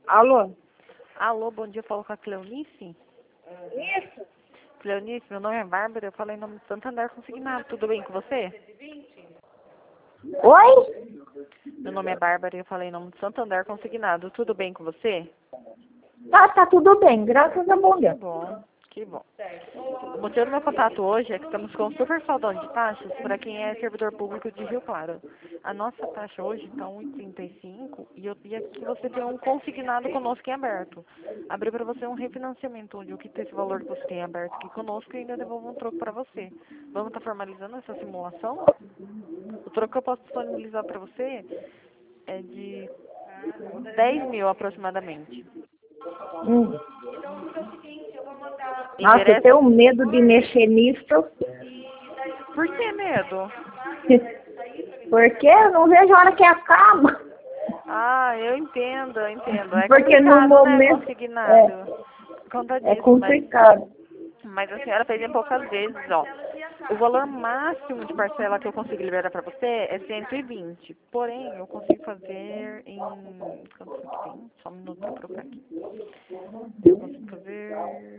Alô? Alô, bom dia, falo com a Cleonice? Isso? Cleonice, meu nome é Bárbara, eu falei em nome de Santander Consignado, tudo bem com você? Oi? Meu nome é Bárbara e eu falei em nome de Santander Consignado, tudo bem com você? Tá tudo bem, graças a bom Que Deus. bom, que bom. O motivo do meu contato hoje é que estamos com um super saldão de taxas para quem é servidor público de Rio Claro. A nossa taxa hoje está 1,35 e eu vi aqui que você tem um consignado conosco em aberto. Abri para você um refinanciamento, onde o que tem esse valor que você tem aberto aqui conosco e ainda devolvo um troco para você. Vamos estar formalizando essa simulação? O troco que eu posso disponibilizar para você é de 10 mil aproximadamente. Hum. Nossa, eu Endereço? tenho medo de mexer nisso, Por que medo? porque eu não vejo a hora que acaba. Ah, eu entendo, eu entendo. É Porque no complicado, né, momento consignado. Conta é disso, complicado. mas a senhora fez em poucas vezes, ó. O valor máximo de parcela que eu consigo liberar para você é 120. Porém, eu consigo fazer em... Quanto isso aqui tem? Só um minuto para procurar aqui. Eu consigo fazer...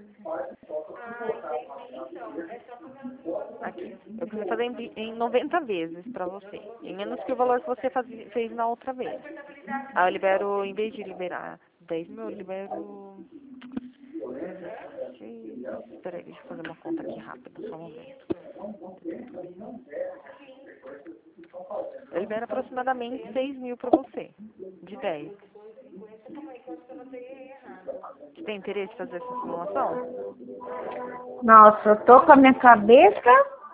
Aqui. Eu consigo fazer em 90 vezes para você. Em menos que o valor que você fez na outra vez. Aí eu libero, em vez de liberar 10 mil, eu libero... Espera aí, deixa eu fazer uma conta aqui rápida, só um momento. Eu libero aproximadamente 6 mil para você, de 10. Você tem interesse em fazer essa simulação? Nossa, eu tô com a minha cabeça.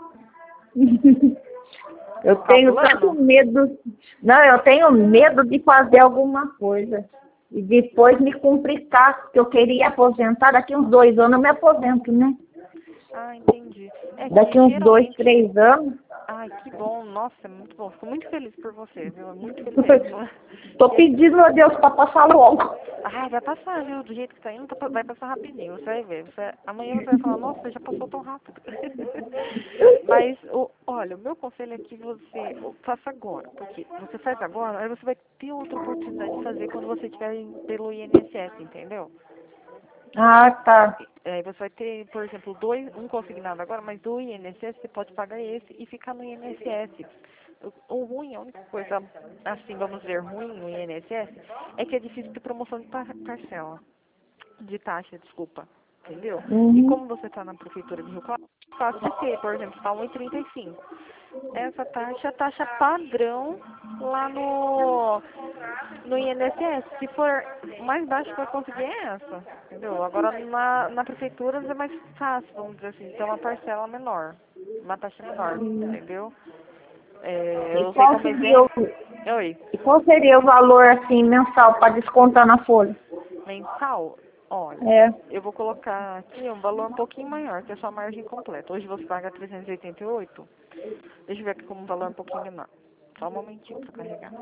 Eu tenho tanto Calculando? medo. Não, eu tenho medo de fazer alguma coisa. E depois me complicar, porque eu queria aposentar. Daqui uns 2 anos eu me aposento, né? Ah, entendi. É Daqui que uns 2, geralmente... 3 anos. Ai, que bom. Nossa, é muito bom. Fico muito feliz por você, viu? É muito feliz mesmo. Tô Que pedindo a Deus para passar logo. Ai, vai passar, viu? Do jeito que tá indo, vai passar rapidinho. Você vai ver. Amanhã você vai falar, nossa, já passou tão rápido. Mas, olha, o meu conselho é que você faça agora. Porque você faz agora, aí você vai ter outra oportunidade de fazer quando você estiver pelo INSS, entendeu? Ah, tá. Aí você vai ter, por exemplo, um consignado agora, mas do INSS você pode pagar esse e ficar no INSS. O ruim, a única coisa, assim, vamos dizer, ruim no INSS, é que é difícil ter promoção de parcela, de taxa, desculpa, entendeu? E Uhum. como você está na prefeitura de Rio Claro, é fácil de ter, por exemplo, está 1,35. Essa taxa é a taxa padrão lá no INSS. Se for mais baixo que vai conseguir é essa, entendeu? Agora na prefeitura é mais fácil, vamos dizer assim, ter uma parcela menor, uma taxa menor, entendeu? É, E eu sei qual como seria o, exemplo. Oi, e qual seria o valor assim mensal para descontar na folha? mensal, olha, É. eu vou colocar aqui um valor um pouquinho maior, que é só a margem completa. Hoje você paga 388. Deixa eu ver aqui como um valor um pouquinho menor. Só um momentinho para carregar.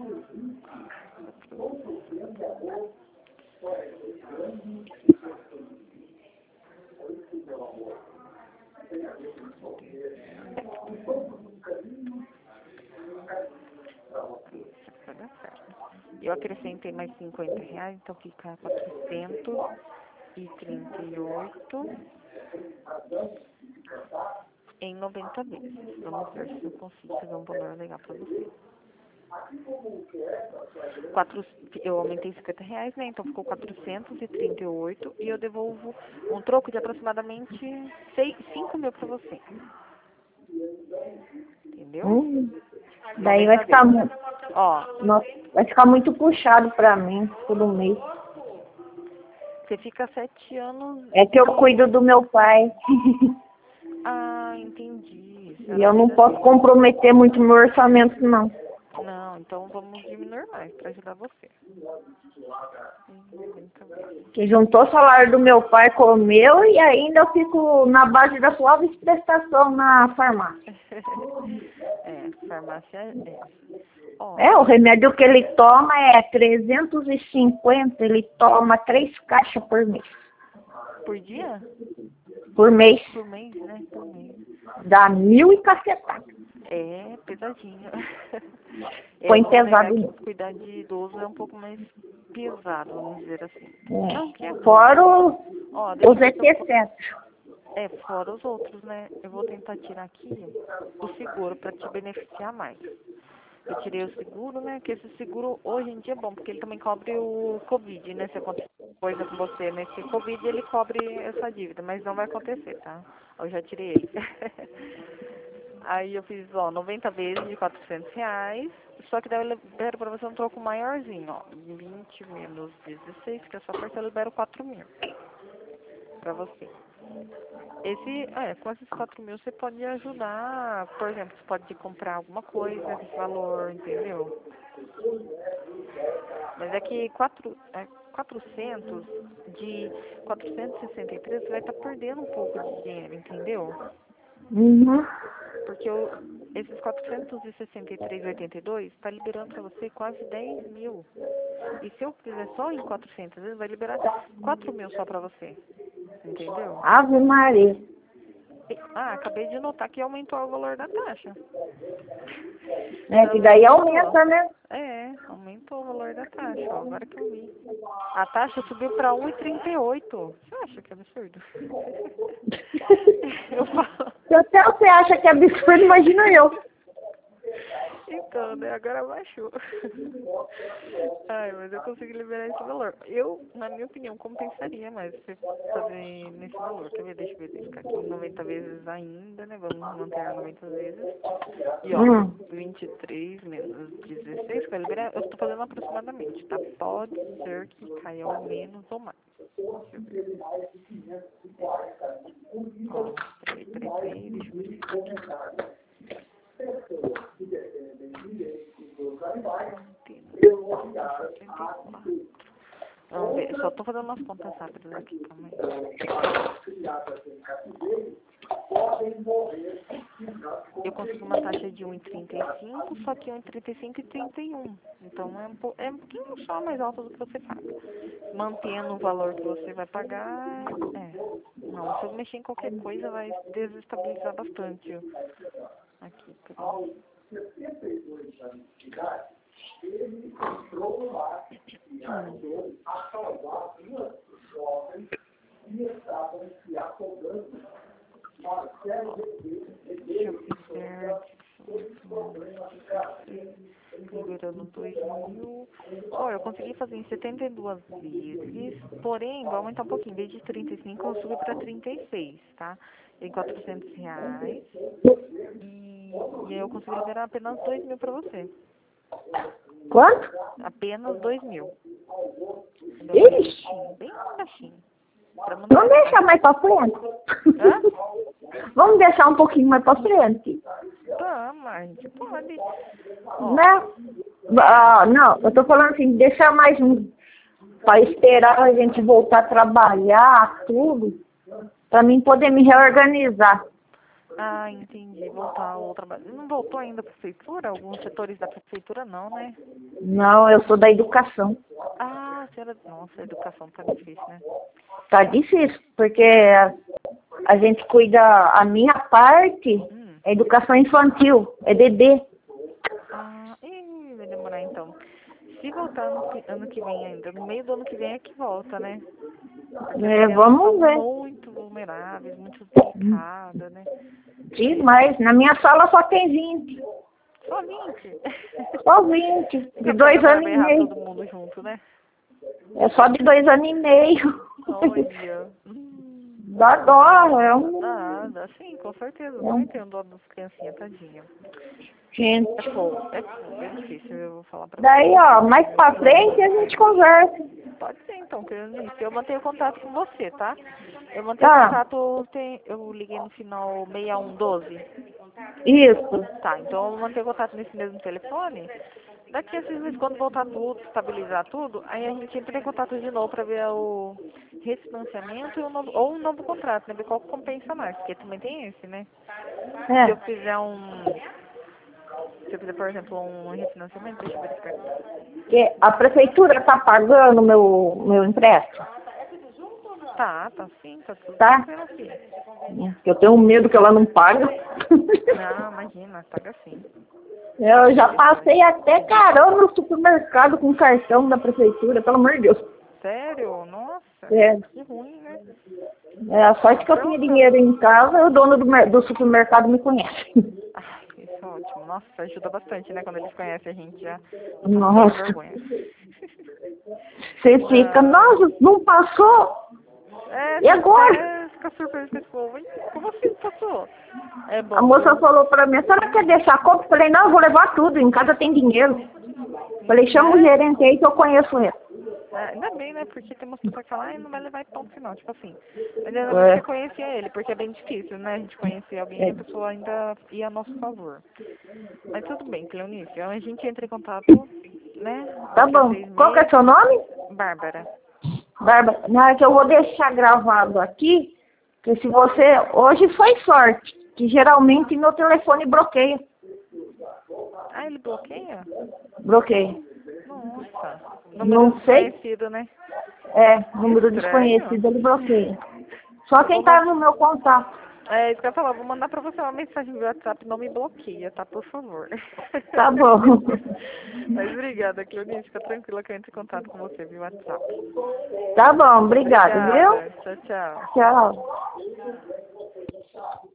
Vai dar certo. Eu acrescentei mais R$ 50, então fica 438 em 90 vezes. Vamos ver se eu consigo fazer um valor legal para você. Eu aumentei R$ 50, né? Então ficou 438 e eu devolvo um troco de aproximadamente 5 mil para você. Entendeu? Daí vai 90 ficar, vezes. Ó, nossa, vai ficar muito puxado para mim todo mês. você fica 7 anos É que eu cuido do meu pai. Ah, entendi. A E senhora eu não cuida posso dele. comprometer muito meu orçamento, não. Não, então vamos diminuir mais para ajudar você. 90 vezes. Que juntou o salário do meu pai com o meu e ainda eu fico na base da suave prestação na farmácia. É, farmácia é. Ó, É, o remédio que ele toma é 350, ele toma 3 caixas por mês. por dia? Por mês. Por mês, né? Por mês. Dá 1.000 e cacetada. É pesadinho. Põe Vamos negar pesado que nisso. cuidar de idoso é um pouco mais pesado, vamos dizer assim. É. Não, que é. Fora Ó, deixa os eu ver se eu... ET7. fora os outros, né? Eu vou tentar tirar aqui o seguro para te beneficiar mais. Eu tirei o seguro, né? Que esse seguro hoje em dia é bom, porque ele também cobre o Covid, né? Se acontecer coisa com você nesse Covid, ele cobre essa dívida, mas não vai acontecer, tá? Eu já tirei ele. Aí eu fiz, ó, 90 vezes de R$ 400, só que daí eu libero pra você um troco maiorzinho, ó. 20 menos 16, que é só parcela, eu libero 4.000 pra você. Com esses 4.000 você pode ajudar, por exemplo, você pode comprar alguma coisa desse valor, entendeu? Mas é que 400 de 463 você vai estar perdendo um pouco de dinheiro, entendeu? Uhum. Porque esses 463,82 está liberando para você quase 10.000. E se eu fizer só em 400, ele vai liberar 4.000 só para você. Entendeu? Ave Maria. Acabei de notar que aumentou o valor da taxa. É, que daí aumenta, né? Aumentou o valor da taxa, ó, agora que eu vi. A taxa subiu para 1,38. Você acha que é absurdo? Eu falo. Se até você acha que é absurdo, imagina eu. Então, né? Agora baixou. Ai, mas eu consegui liberar esse valor. Eu, na minha opinião, compensaria mais você fazer nesse valor. Quer ver? Deixa eu ver se ficar aqui em 90 vezes ainda, né? Vamos manter a 90 vezes. E ó, 23 menos 16 para liberar, eu estou fazendo aproximadamente, tá? Pode ser que caia ou menos ou mais. Deixa eu ver. Ó, peraí, deixa eu verificar aqui. Vamos ver, só tô fazendo umas contas rápidas aqui, calma aí. Eu consegui uma taxa de 1,35, só que 1,35 e 31. Então é um pouquinho só mais alto do que você paga. Mantendo o valor que você vai pagar, não, se eu mexer em qualquer coisa vai desestabilizar bastante. Aqui, peraí. Deixa eu fizer liberando 2.000. Ó, eu consegui fazer em 72 vezes, porém, vai aumentar um pouquinho. Em vez de 35, eu subi para 36, tá? Em R$ 400. E eu consegui liberar apenas 2.000 para você. Quanto? Apenas 2.000. Ixi. Bem baixinho. Vamos deixar mais pra frente. Hã? Vamos deixar um pouquinho mais pra frente. Tá, mas a gente pode. Né? Não, eu tô falando assim, deixar mais pra esperar a gente voltar a trabalhar, tudo, pra mim poder me reorganizar. Ah, entendi. Voltar ao trabalho. Não voltou ainda a prefeitura? Alguns setores da prefeitura não, né? Não, eu sou da educação. Ah, senhora. Nossa, a educação tá difícil, né? Tá difícil, porque a gente cuida, a minha parte é educação infantil, é bebê. Vai demorar então. Se voltar ano que vem ainda, no meio do ano que vem é que volta, né? Porque as crianças Vamos ver. são muito vulneráveis, muito delicadas, né? Demais. Na minha sala só tem 20. Só 20? Só 20. De 2 anos e meio. Todo mundo junto, né? É só de 2 anos e meio. Olha. Dá dó. Dá sim, com certeza. Não entendo dó das criancinhas, tadinha. Gente. É difícil, eu vou falar pra você. Daí, ó, mais pra frente a gente conversa. Pode ser, então, querendo isso. Eu mantenho contato com você, tá? Eu mantenho contato, eu liguei no final 6112. Isso. Tá, então eu mantenho contato nesse mesmo telefone. Daqui a 6 meses, quando voltar tudo, estabilizar tudo, aí a gente entra em contato de novo pra ver o refinanciamento ou um novo contrato, né? Ver qual compensa mais, porque também tem esse, né? Se eu fizer por exemplo, um refinanciamento, deixa eu verificar aqui. A prefeitura tá pagando meu empréstimo? Tá sim, tá tudo Tá? tranquilo aqui. Eu tenho medo que ela não paga. Não, imagina, paga sim. Eu já passei até carão no supermercado com cartão da prefeitura, pelo amor de Deus. Sério? Nossa, É, que ruim, né? a sorte que eu tinha dinheiro em casa, o dono do supermercado me conhece. Ah, isso é ótimo. Nossa, ajuda bastante, né? Quando eles conhecem a gente já passa Nossa, vergonha. você fica, Ah, nossa, não passou? é, E você agora? até fica surpreso com esse povo. Hein? Como assim passou? É A bom, moça viu? falou pra mim, a senhora quer deixar a compra? Eu falei, não, eu vou levar tudo, em casa tem dinheiro. Falei, chama o Né? gerente aí que eu conheço ele. É, ainda bem, né? Porque tem umas pessoas que falam, ai, não vai levar ponto final. Tipo assim, ainda bem que você É, conhecia ele, porque é bem difícil, né? A gente conhecer alguém e é, a pessoa ainda ir a nosso favor. Mas tudo bem, Cleonice. A gente entra em contato, né? tá Daqui a bom. 6 Qual que é meses. seu nome? Bárbara. Bárbara, não, é que eu vou deixar gravado aqui, que se você, hoje foi sorte, que geralmente meu telefone bloqueia. Ah, ele bloqueia? Bloqueia. Nossa. Número Não sei, desconhecido, né? Que número estranho. desconhecido, ele bloqueia. Só Eu quem vou tá mandar. no meu contato. É isso que eu ia falar, vou mandar pra você uma mensagem no WhatsApp, não me bloqueia, tá? Por favor. Tá bom. Mas obrigada, Cleonice. Fica tranquila que eu entro em contato com você via WhatsApp. Tá bom, obrigado, viu? Obrigada. Tchau, tchau. Tchau.